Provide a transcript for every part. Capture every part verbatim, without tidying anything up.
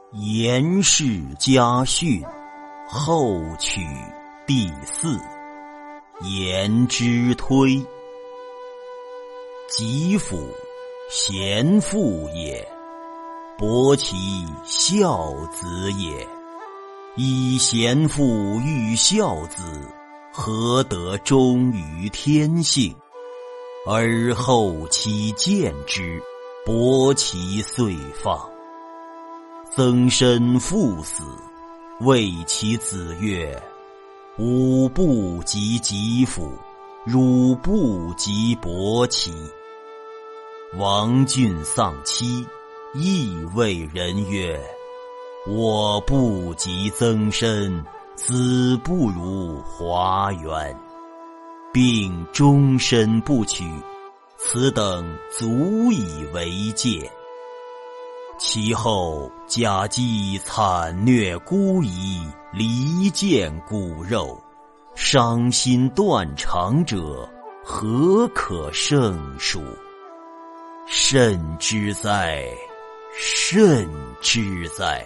颜氏家训后曲第四。颜之推。吉甫，贤父也，伯其孝子也。以贤父育孝子，何得忠于天性？而后其见之，伯其遂放。曾参父死，谓其子曰：吾不及吉甫，汝不及伯其。王浚丧妻，亦谓人曰：我不及曾参，子不如华元，并终身不娶，此等足以为戒。其后贾姬惨虐孤夷，离间骨肉，伤心断肠者，何可胜数？甚之哉，甚之哉！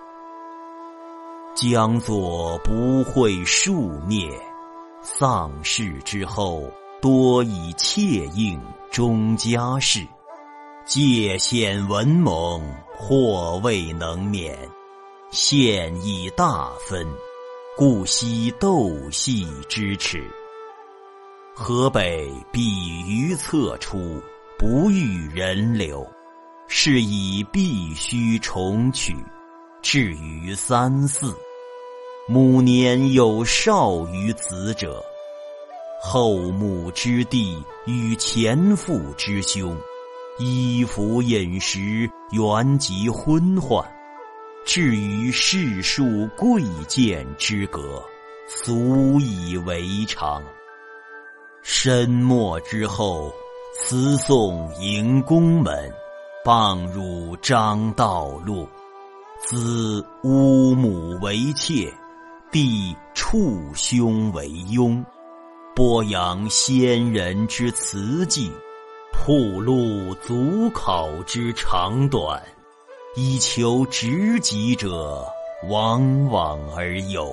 将作不讳数孽，丧事之后，多以妾应终家事。借献文蒙，或未能免，现以大分，故惜斗细之耻。河北必于侧出，不遇人流，是以必须重娶，至于三四。母年有少于子者，后母之弟与前父之兄，衣服饮食原及昏患，至于世庶贵贱之隔，俗以为常。申末之后，辞送迎宫门，傍入张道路，子乌母为妾，弟处兄为佣，播扬先人之词迹，铺路足考之长短，以求直己者，往往而有。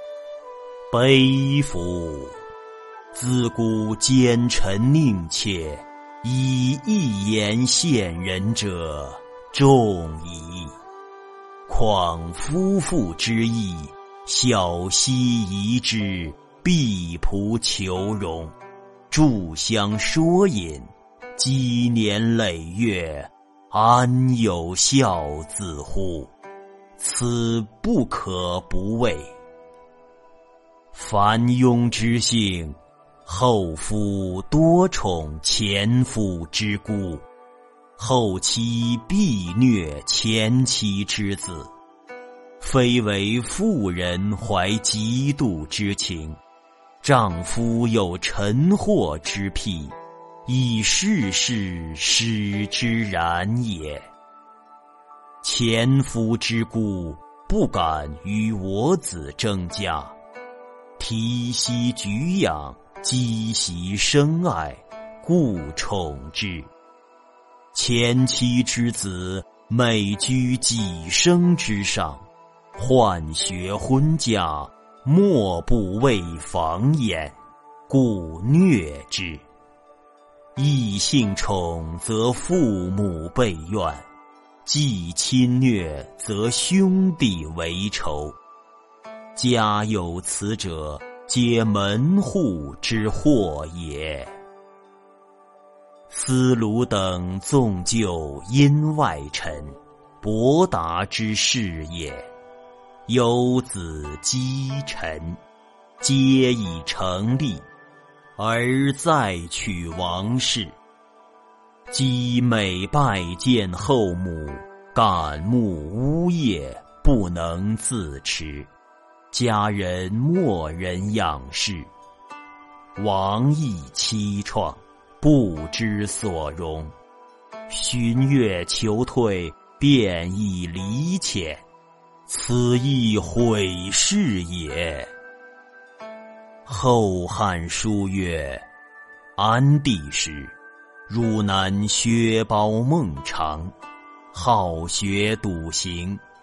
悲夫！自古奸臣佞妾，以一言陷人者众矣。况夫妇之义，小奚疑之，必仆求荣，炷香说饮，积年累月，安有孝子乎？此不可不畏。凡庸之性，后夫多宠前夫之姑，后妻必虐前妻之子，非为妇人怀嫉妒之情，丈夫有沉祸之癖，以世事使之然也。前夫之姑，不敢与我子争家，提携举养，积习深爱，故宠之。前妻之子，每居己生之上，宦学婚嫁，莫不为防焉，故虐之。异性宠，则父母备怨；既亲虐，则兄弟为仇。家有此者，皆门户之祸也。司鲁等纵就因外臣，伯达之事也。有子姬臣，皆已成立，而再娶王氏。姬每拜见后母，感慕呜咽，不能自持，家人默人仰视。王亦凄怆，不知所容，寻月求退，便亦离遣，此亦毁事也。后汉书曰：安帝时，汝南薛褒孟尝，好学笃行，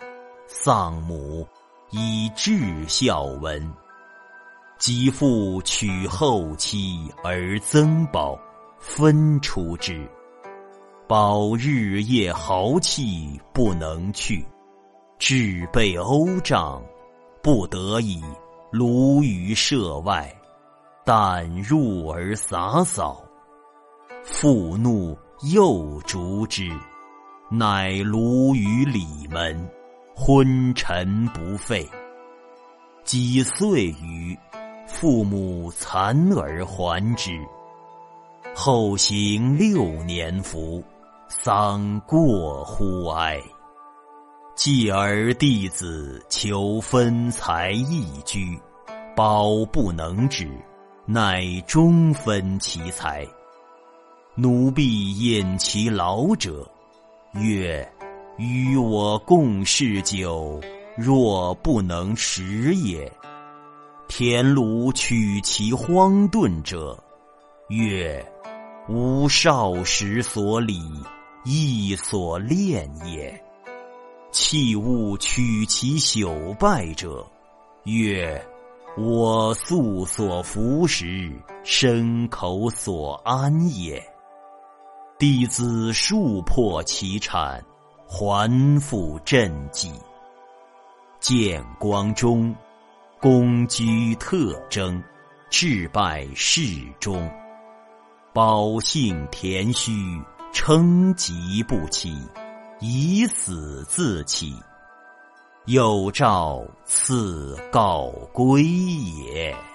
丧母以至孝文。及父娶后妻而曾宝，分出之。宝日夜豪气不能去，至被殴杖，不得已卢于舍外，但入而洒扫。父怒又逐之，乃卢于里门，昏沉不废。几岁余，父母残而还之。后行六年服，丧过乎哀。继而弟子求分财易居，宝不能止，乃中分其财。奴婢饮其劳者，曰：与我共嗜酒，若不能食也。田庐取其荒顿者，曰：吾少时所礼，亦所恋也。器物取其朽败者，曰：我素所服食，身口所安也。弟子数破其产，还复赈济。建光中，公居特征，致拜侍中。宝姓田虚，称疾不起，以死自弃。有诏赐告归也。